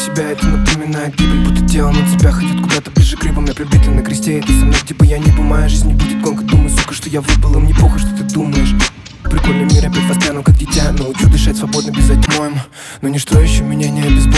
себя, это напоминает гибель. Будто тело на цепях идет куда-то ближе к рыбам. Я прибитый на кресте, и ты со мной, где бы я ни был. Моя жизнь не будет гонка, думаю, сука, что я выпал. Им не похуй, что ты думаешь. Прикольный мир, опять воспряну как дитя. Научу дышать свободно без отмоем. Но ничто еще меня не обезболит.